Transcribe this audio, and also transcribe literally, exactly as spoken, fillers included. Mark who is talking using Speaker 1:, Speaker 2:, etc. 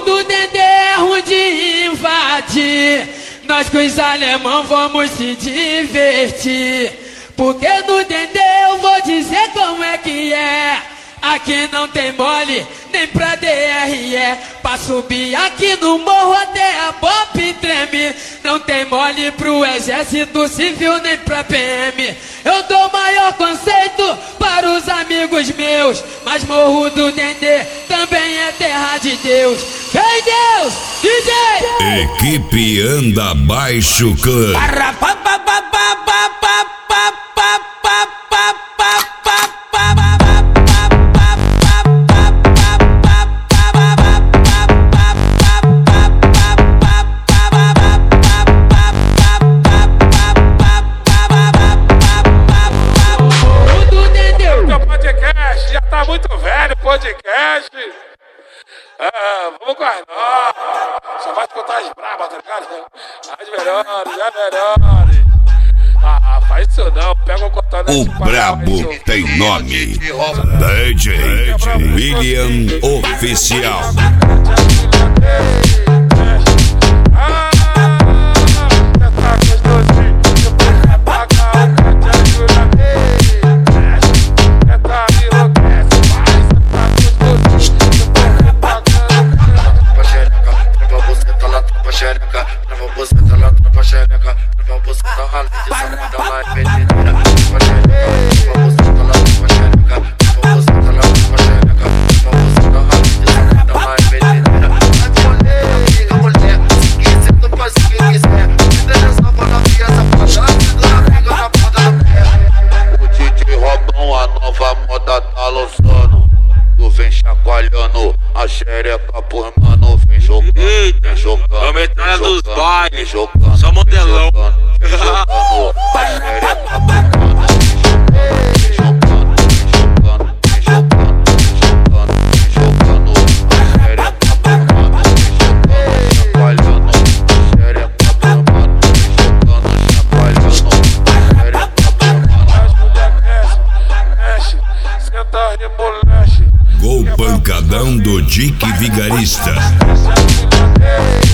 Speaker 1: do Dendê é ruim de invadir. Nós com os alemão vamos se divertir. Porque no Dendê eu vou dizer como é que é. Aqui não tem mole, nem pra D R E. Pra subir aqui no morro até a pop treme. Não tem mole pro exército civil, nem pra P M. Eu dou maior conceito para os amigos meus. Mas morro do Dendê também é terra de Deus. Vem Deus, D J!
Speaker 2: Equipe Anda Baixo Clã.
Speaker 3: Já tá muito velho o podcast. Ah, vamos com as novas. Só vai escutar as brabas, tá ligado? As melhores, as melhores. Ah, faz isso não, pega o cotonete.
Speaker 2: O brabo tem nome. D J William Oficial.
Speaker 4: Chacoalhando a xereca por mano, vem jogando, vem jogando,
Speaker 3: vamos entrar nos bailes,
Speaker 4: vem jogando,
Speaker 3: só modelão,
Speaker 4: vem jogando, a xereca por mano, vem jogando, vem jogando, vem jogando, vem jogando, vem jogando, a xereca por mano, vem jogando, chacoalhando, a xereca por mano, vem jogando, chacoalhando, a xereca por mano.
Speaker 3: as mulheres mexe, mexe, senta e moleque.
Speaker 2: Gol pancadão do Dick Vigarista.
Speaker 3: Mexe, mexe,